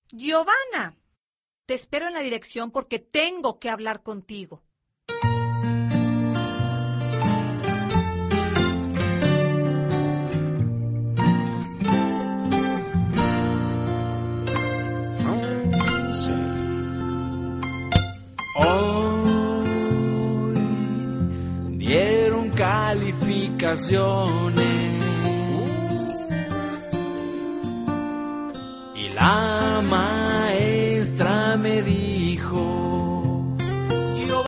Giovanna, te espero en la dirección porque tengo que hablar contigo. Hoy dieron calificaciones y la